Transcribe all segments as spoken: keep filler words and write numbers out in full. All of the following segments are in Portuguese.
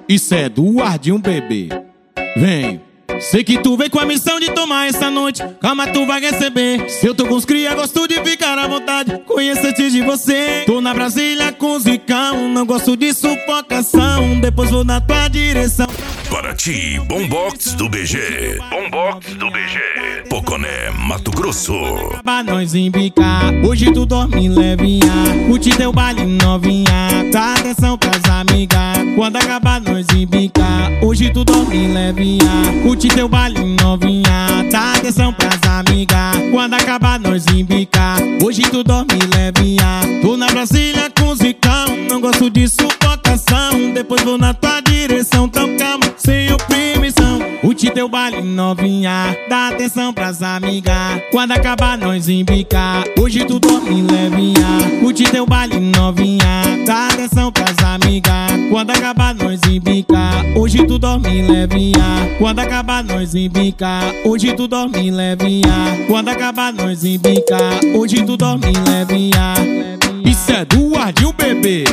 Isso é do Ardinho, bebê. Vem. Sei que tu veio com a missão de tomar essa noite. Calma, tu vai receber. Se eu tô com os cria, gosto de ficar à vontade. Conheço antes de você. Tô na Brasília com zicão. Não gosto de sufocação. Depois vou na tua direção. Para ti, Bombox do B G. Bombox do B G. Poconé, Mato Grosso. Pra nós embicar. Hoje tu dorme levinha. Curte teu baile novinha. Dá atenção pras amigas. Quando acabar nós embicar. Hoje tu dorme levinha. Curte teu baile novinha. Dá atenção pras amigas. Quando acabar nós embicar. Hoje tu dorme levinha. Tô na Brasília com zicão. Não gosto de sufocação. Depois vou na tua direção. Então calma, sem oprimição. Curte teu baile novinha. Dá atenção pras amigas. Quando acabar nós embicar. Hoje tu dorme levinha. Curte teu baile novinha. Dá atenção pras amigas. Quando acabar nós embicar. Hoje tu dorme levinha. Quando acabar nós embicar. Hoje tu dorme levinha. Quando acabar nós embicar. Hoje tu dorme levinha. Isso é do Ardinho, bebê.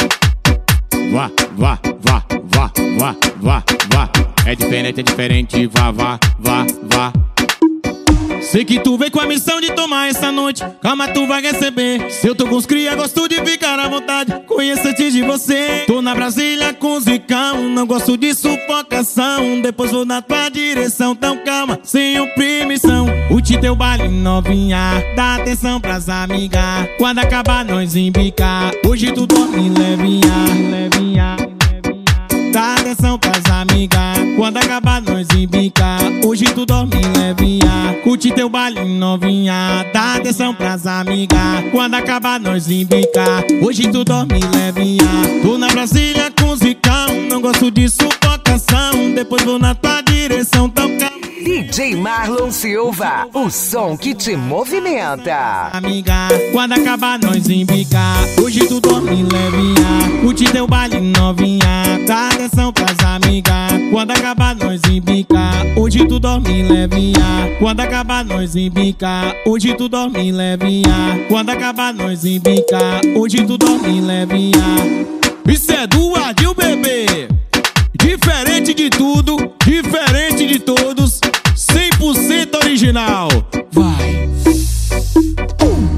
Vá, vá, vá, vá, vá, vá, vá. É diferente, é diferente, vá, vá, vá, vá. Sei que tu veio com a missão de tomar essa noite. Calma, tu vai receber. Se eu tô com os cria, gosto de ficar à vontade. Conheço antes de você. Tô na Brasília com zicão. Não gosto de sufocação. Depois vou na tua direção. Então calma, sem oprimição. Curte teu baile novinha. Dá atenção pras amigas. Quando acabar nós embicar. Hoje tu dorme levinha, levinha. Dá atenção pras amigas. Quando acabar nós embicar. Hoje tu dorme levinha. Curte teu baile novinha. Dá atenção pras amigas. Quando acabar nós embicar. Hoje tu dorme levinha. Tô na Brasília com zicão. Não gosto de sufocação. Depois vou na tua direção. Então calma. D J Marlon Silva, o som que te movimenta. Amiga, quando acabar nós embicar. Hoje tu dorme levinha. Curte teu baile novinha. Dá atenção pras amigas. Quando acabar nós embicar. Hoje tu dorme levinha. Quando acabar nós embicar. Hoje tu dorme levinha. Quando acabar nós embicar. Hoje tu dorme levinha. Isso é do